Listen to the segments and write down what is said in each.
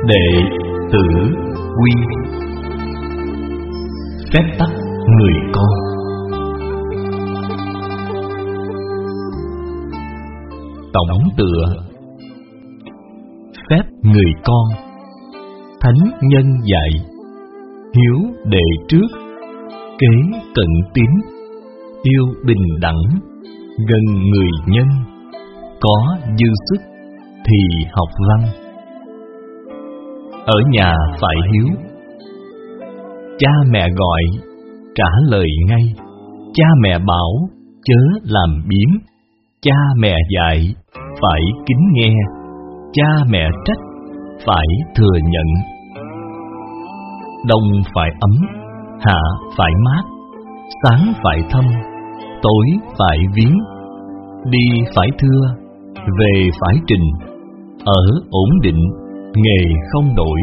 Đệ tử quy. Phép tắc người con. Tổng tựa. Phép người con. Thánh nhân dạy: hiếu đệ trước, kế cận tín, yêu bình đẳng, gần người nhân, có dư sức thì học văn. Ở nhà phải hiếu. Cha mẹ gọi, trả lời ngay. Cha mẹ bảo, chớ làm biếng. Cha mẹ dạy, phải kính nghe. Cha mẹ trách, phải thừa nhận. Đông phải ấm, hạ phải mát, sáng phải thâm, tối phải viếng. Đi phải thưa, về phải trình, ở ổn định, nghề không đổi.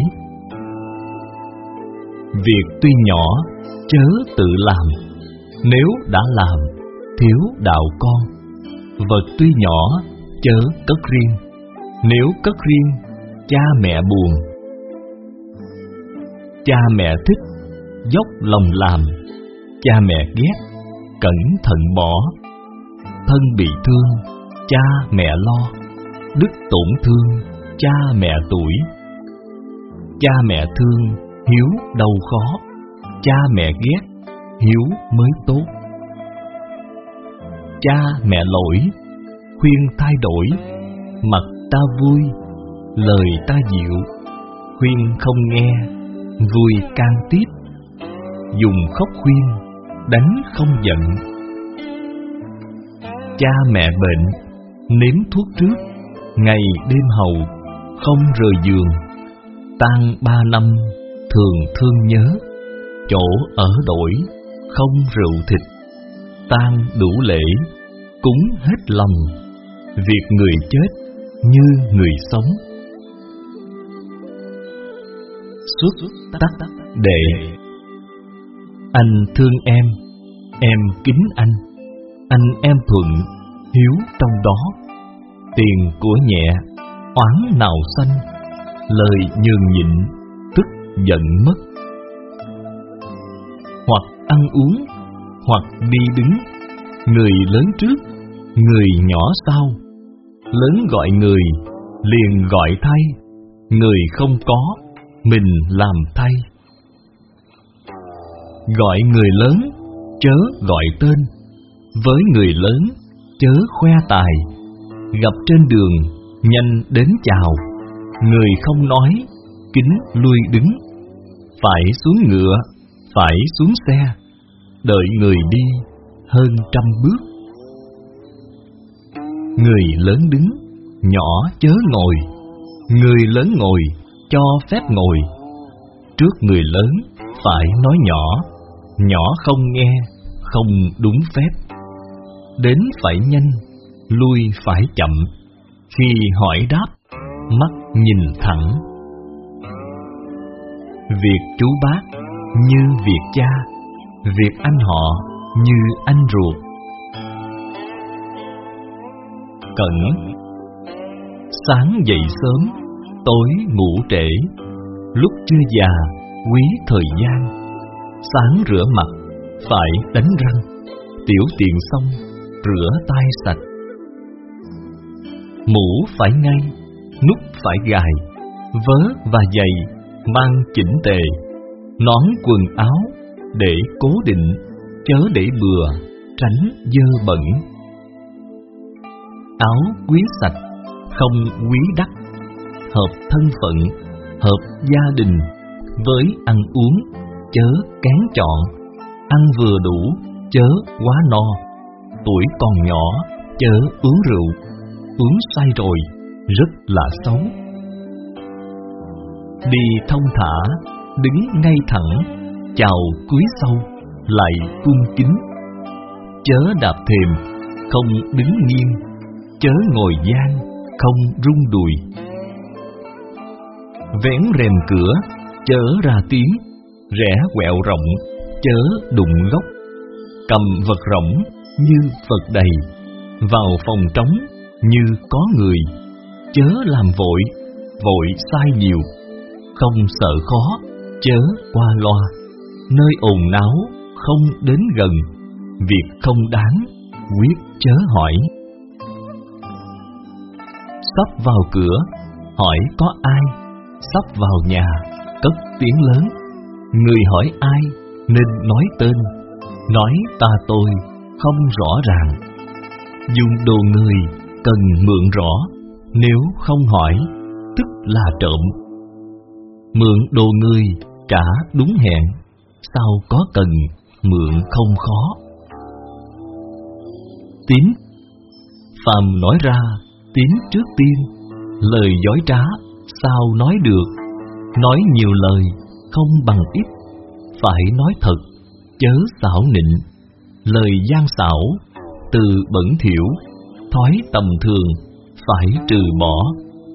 Việc tuy nhỏ, chớ tự làm. Nếu đã làm, thiếu đạo con. Vật tuy nhỏ, chớ cất riêng. Nếu cất riêng, cha mẹ buồn. Cha mẹ thích, dốc lòng làm. Cha mẹ ghét, cẩn thận bỏ. Thân bị thương, cha mẹ lo. Đức tổn thương, cha mẹ tuổi. Cha mẹ thương, hiếu đâu khó. Cha mẹ ghét, hiếu mới tốt. Cha mẹ lỗi, khuyên thay đổi. Mặt ta vui, lời ta dịu. Khuyên không nghe, vui can tiếp. Dùng khóc khuyên, đánh không giận. Cha mẹ bệnh, nếm thuốc trước. Ngày đêm hầu, không rời giường. tang 3 năm, thường thương nhớ. Chỗ ở đổi, không rượu thịt. tang đủ lễ, cúng hết lòng. Việc người chết, như người sống. Xuất tắc đệ. Anh thương em kính anh. Anh em thuận, hiếu trong đó. Tiền của nhẹ, oán nào sanh. Lời nhường nhịn, tức giận mất. Hoặc ăn uống, hoặc đi đứng. Người lớn trước, người nhỏ sau. Lớn gọi người, liền gọi thay. Người không có, mình làm thay. Gọi người lớn, chớ gọi tên. Với người lớn, chớ khoe tài. Gặp trên đường, nhanh đến chào. Người không nói, kính lui đứng. Phải xuống ngựa, phải xuống xe. Đợi người đi, hơn 100 bước. Người lớn đứng, nhỏ chớ ngồi. Người lớn ngồi, cho phép ngồi. Trước người lớn, phải nói nhỏ. Nhỏ không nghe, không đúng phép. Đến phải nhanh, lui phải chậm. Khi hỏi đáp, mắt nhìn thẳng. Việc chú bác, như việc cha. Việc anh họ, như anh ruột. Cẩn. Sáng dậy sớm, tối ngủ trễ. Lúc chưa già, quý thời gian. Sáng rửa mặt, phải đánh răng. Tiểu tiện xong, rửa tay sạch. Mũ phải ngay, nút phải gài. Vớ và giày, mang chỉnh tề. Nón quần áo, để cố định. Chớ để bừa, tránh dơ bẩn. Áo quý sạch, không quý đắt. Hợp thân phận, hợp gia đình. Với ăn uống, chớ kén chọn. Ăn vừa đủ, chớ quá no. Tuổi còn nhỏ, chớ uống rượu. Uống say rồi, rất là xấu. Đi thông thả, đứng ngay thẳng. Chào cúi sâu, lại cung kính. Chớ đạp thềm, không đứng nghiêm. Chớ ngồi gian, không rung đùi. Vén rèm cửa, chớ ra tiếng. Rẽ quẹo rộng, chớ đụng gốc. Cầm vật rỗng, như vật đầy. Vào phòng trống, như có người. Chớ làm vội, vội sai nhiều. không sợ khó, chớ qua loa. Nơi ồn náo, không đến gần. Việc không đáng, quyết chớ hỏi. Sắp vào cửa, hỏi có ai. Sắp vào nhà, cất tiếng lớn. Người hỏi ai, nên nói tên. Nói ta tôi, không rõ ràng. Dùng đồ người, cần mượn rõ. Nếu không hỏi, tức là trộm. Mượn đồ người, trả đúng hẹn. Sao có cần, mượn không khó. Tín. Phàm nói ra, tín trước tiên. Lời dối trá, sao nói được. Nói nhiều lời, không bằng ít. Phải nói thật, chớ xảo nịnh. Lời gian xảo, từ bẩn thỉu. Thói tầm thường, phải trừ bỏ.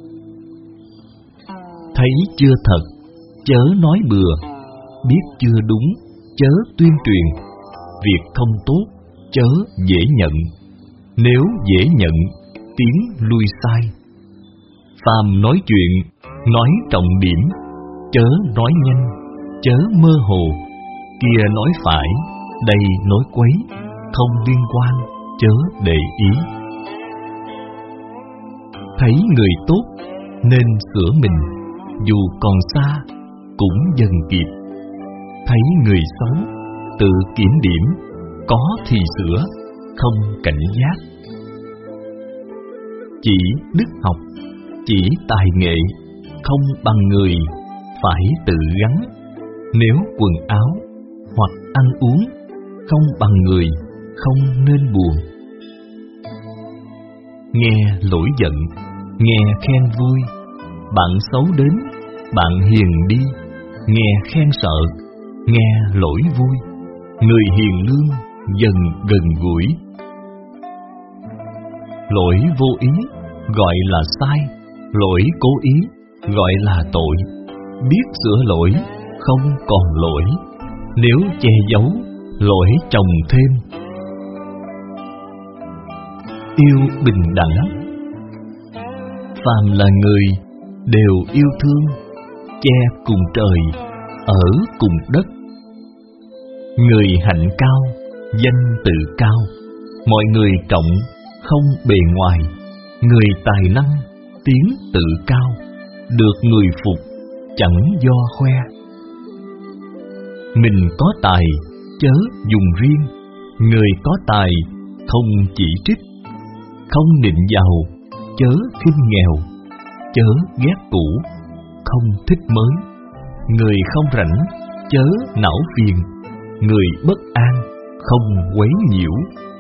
Thấy chưa thật, chớ nói bừa. Biết chưa đúng, chớ tuyên truyền. Việc không tốt, chớ dễ nhận. Nếu dễ nhận, tiến lui sai. Phàm nói chuyện, nói trọng điểm. Chớ nói nhanh, chớ mơ hồ. Kia nói phải, đây nói quấy. Không liên quan, chớ để ý. Thấy người tốt, nên sửa mình. Dù còn xa, cũng dần kịp. Thấy người xấu, tự kiểm điểm. Có thì sửa, không cảnh giác. Chỉ đức học, chỉ tài nghệ, không bằng người, phải tự gắn. Nếu quần áo, hoặc ăn uống, không bằng người, không nên buồn. Nghe lỗi giận, nghe khen vui. Bạn xấu đến, bạn hiền đi. Nghe khen sợ, nghe lỗi vui. Người hiền lương, dần gần gũi. Lỗi vô ý, gọi là sai. Lỗi cố ý, gọi là tội. Biết sửa lỗi, không còn lỗi. Nếu che giấu, lỗi chồng thêm. Yêu bình đẳng. Phàm là người, đều yêu thương. Che cùng trời, ở cùng đất. Người hạnh cao, danh tự cao. Mọi người trọng, không bề ngoài. Người tài năng, tiếng tự cao. Được người phục, chẳng do khoe. Mình có tài, chớ dùng riêng. Người có tài, không chỉ trích. Không nịnh giàu, chớ khinh nghèo. Chớ ghét cũ, không thích mới. Người không rảnh, chớ não phiền. Người bất an, không quấy nhiễu.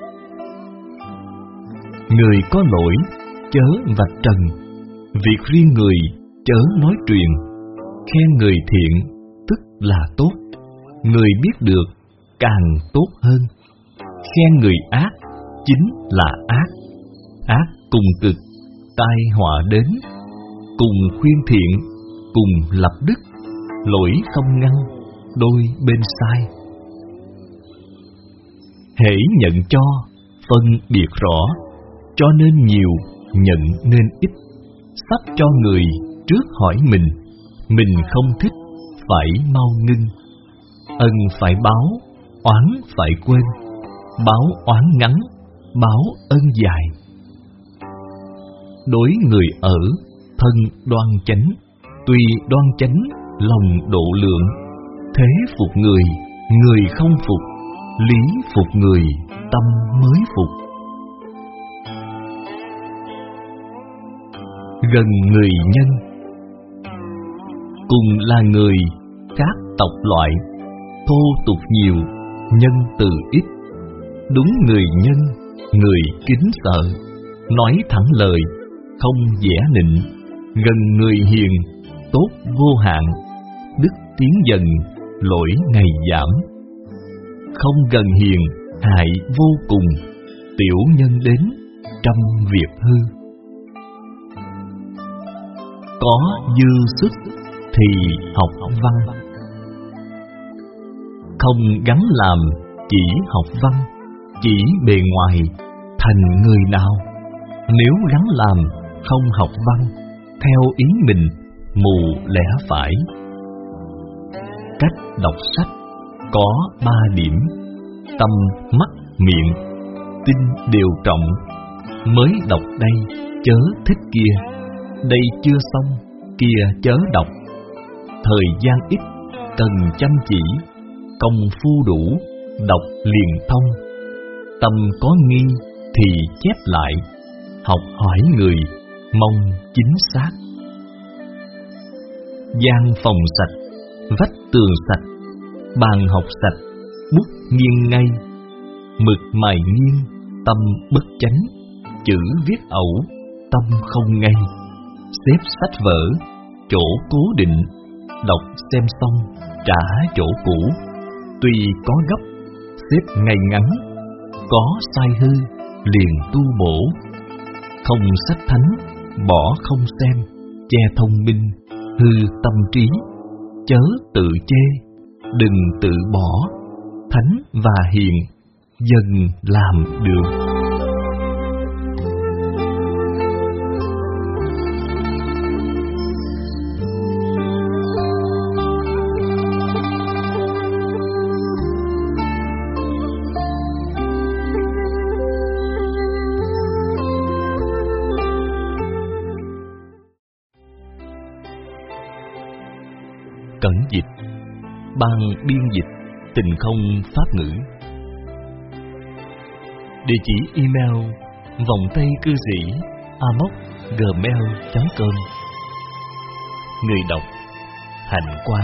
Người có lỗi, chớ vạch trần. Việc riêng người, chớ nói truyền. Khen người thiện, tức là tốt. Người biết được, càng tốt hơn. Khen người ác, chính là ác. Ác cùng cực, tai họa đến. Cùng khuyên thiện, cùng lập đức. Lỗi không ngăn, đôi bên sai. Hễ nhận cho, phân biệt rõ. Cho nên nhiều, nhận nên ít. Sắp cho người, trước hỏi mình. Mình không thích, phải mau ngưng. Ân phải báo, oán phải quên. Báo oán ngắn, báo ân dài. Đối người ở, thân đoan chánh. Tuy đoan chánh, lòng độ lượng. Thế phục người, người không phục. Lý phục người, tâm mới phục. Gần người nhân. Cùng là người, khác tộc loại. Thô tục nhiều, nhân từ ít. Đúng người nhân, người kính sợ. Nói thẳng lời, không vẽ nịnh. Gần người hiền, tốt vô hạn. Đức tiến dần, lỗi ngày giảm. Không gần hiền, hại vô cùng. Tiểu nhân đến, trăm việc hư. Có dư sức, thì học văn. Không gắn làm, chỉ học văn. Chỉ bề ngoài, thành người nào. Nếu gắn làm, không học văn. Theo ý mình, mù lẽ phải. Cách đọc sách có 3 điểm: tâm, mắt, miệng, tin đều trọng. Mới đọc đây, chớ thích kia. Đây chưa xong, kia chớ đọc. Thời gian ít, cần chăm chỉ. Công phu đủ, đọc liền thông. Tâm có nghi thì chép lại. Học hỏi người, mong chính xác. Gian phòng sạch, vách tường sạch, bàn học sạch, bút nghiêng ngay. Mực mài nghiêng, tâm bất chánh. Chữ viết ẩu, tâm không ngay. Xếp sách vở, chỗ cố định. Đọc xem xong, trả chỗ cũ. Tuy có gấp, xếp ngay ngắn. Có sai hư, liền tu bổ. Không sách thánh, bỏ không xem. Che thông minh, hư tâm trí. Chớ tự chê, đừng tự bỏ. Thánh và hiền, dần làm được. Cẩn dịch, ban biên dịch Tình Không Pháp ngữ. Địa chỉ email vòng tay cư sĩ amos@gmail.com. Người đọc Hạnh Quang.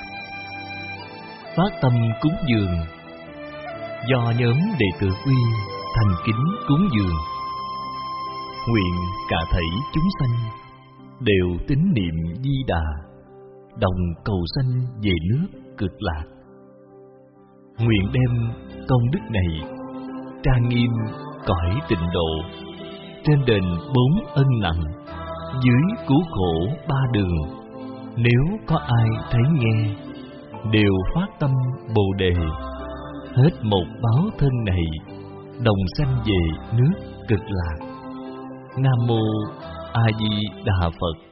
Phát tâm cúng dường do nhóm đệ tử Quy thành kính cúng dường. Nguyện cả thảy chúng sanh đều tín niệm Di Đà, đồng cầu sanh về nước Cực Lạc. Nguyện đem công đức này trang nghiêm cõi Tịnh Độ, trên đền 4 ân nặng, dưới cứu khổ 3 đường. Nếu có ai thấy nghe, đều phát tâm Bồ Đề, hết một báo thân này, đồng sanh về nước Cực Lạc. Nam mô A Di Đà Phật.